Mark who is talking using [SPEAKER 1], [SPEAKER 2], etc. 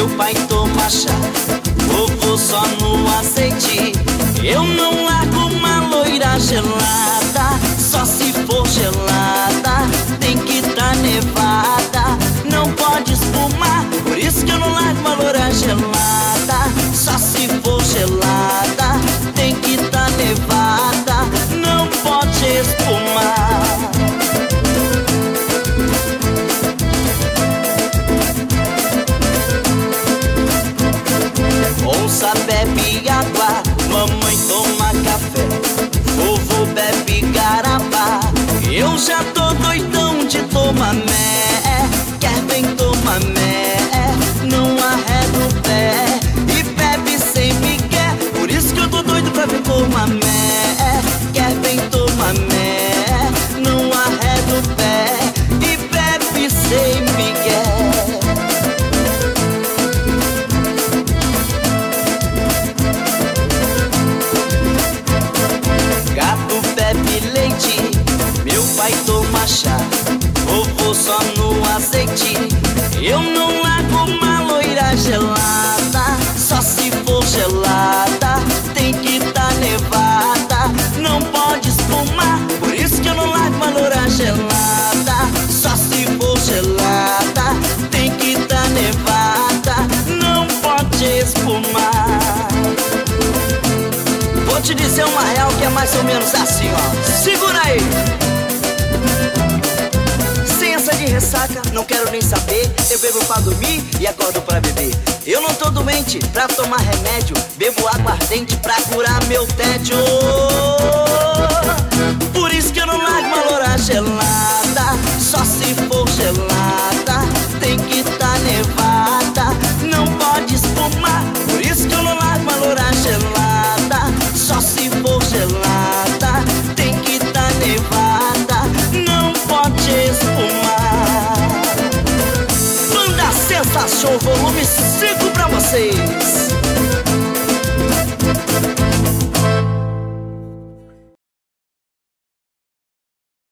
[SPEAKER 1] Meu pai toma chá, vovô só no azeite. Eu não largo uma loira gelada, só se for gelada. Tem que tá nevada, não pode espumar. Por isso que eu não largo uma loira gelada, só se for gelada. Tem que tá nevada, não pode espumar. Onça bebe água, mamãe toma café, vovô bebe garapa. Eu já tô doidão de tomamé. Quer vem tomamé, não arreda o pé e bebe sem migué. Por isso que eu tô doido pra ver tomamé. Quer vem tomamé, não arreda o pé e bebe sem migué. Meu pai toma chá, vovô só no azeite. Eu não largo uma loira gelada, só se for gelada. Tem que tá nevada, não pode espumar. Por isso que eu não largo uma loira gelada, só se for gelada. Tem que tá nevada, não pode espumar. Vou te dizer uma real que é mais ou menos assim, ó. Segura aí! Sem essa de ressaca, não quero nem saber. Eu bebo pra dormir e acordo pra beber. Eu não tô doente pra tomar remédio, bebo aguardente pra curar meu tédio. Por isso que eu não largo uma loura gelada, só se for gelada. Tem que tá nevada, não pode espumar. Por isso que eu não largo uma loura gelada, só se for gelada. Tem que tá nevada, não pode espumar. Banda Sensação, volume 5 pra vocês.